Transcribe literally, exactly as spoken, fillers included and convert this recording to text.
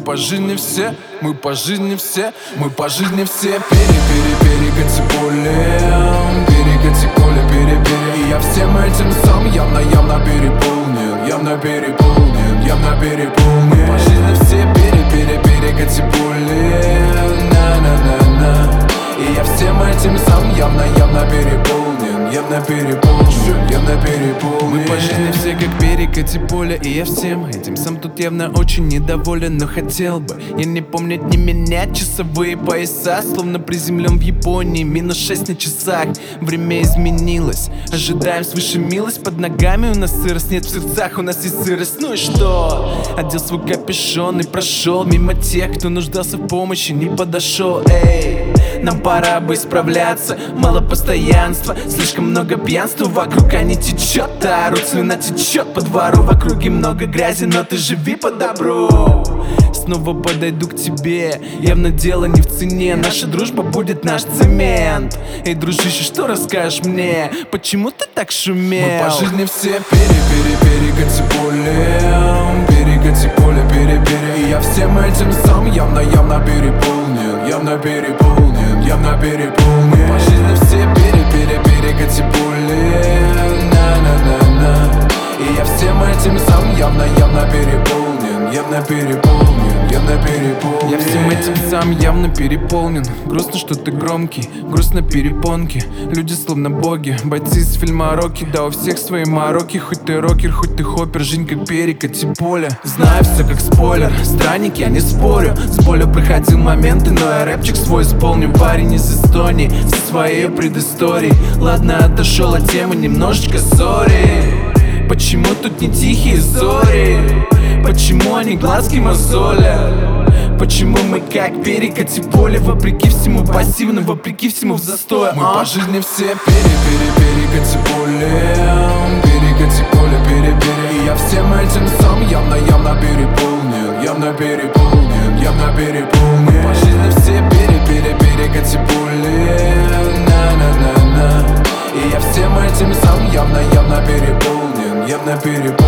по жизни все, мы по жизни все, мы по жизни все. Пере-пере-перекати поле, перекати поле, пере-пере. И я всем этим сам явно-явно переполнен, явно переполнен, явно переполнен. Мы по жизни все, пере-пере-перекати поле, на-на-на-на. И я всем этим сам явно-явно переполнен, явно переполнен, явно переполнен. Мы по жизни все как перекати поле. И я всем этим сам тут явно очень недоволен. Но хотел бы я не помнить, не менять часовые пояса. Словно приземлен в Японии, минус шесть на часах. Время изменилось, ожидаем свыше милость. Под ногами у нас сырость, нет в сердцах у нас есть сырость. Ну и что? Одел свой капюшон и прошел мимо тех, кто нуждался в помощи, не подошел. Эй, нам пора бы исправляться. Мало постоянства, слишком много пьянства. Вокруг а не течет, а орут, слюна течет по двору. В округе много грязи, но ты живи по добру. Снова подойду к тебе, явно дело не в цене. Наша дружба будет наш цемент. Эй, дружище, что расскажешь мне? Почему ты так шумел? Мы по жизни все пере-пере-перекати поле, перекати поле, пере-пере. И я всем этим сам явно-явно переполнен, явно переполнен, явно переполнен. Мы по жизни все пере-пере-перекати поле, на-на-на-на. И я всем этим сам явно-явно переполнен, явно переполнен, явно переполнен. Я всем этим сам явно переполнен. Грустно, что ты громкий, грустно перепонки. Люди словно боги, бойцы из фильма Рокки. Да, у всех свои мороки. Хоть ты рокер, хоть ты хоппер, жизнь как перекати поле. Знаю все как спойлер, странник, я не спорю. С болью проходил моменты, но я рэпчик свой исполню. Парень из Эстонии, со своей предысторией. Ладно, отошел от темы немножечко, сори. Почему тут не тихие зори? Почему они глазки мозолят? Почему мы как перекати поле? Вопреки всему пассивно, вопреки всему в застое. Мы по жизни все пере-пере-перекати поле, перекати поле, пере-пере. И я всем этим сам явно-явно переполнен, явно переполнен, явно переполнен. Мы по жизни все пере-пере-перекати поле, на-на-на-на. И я всем этим сам явно-явно переполнен, явно переполнен.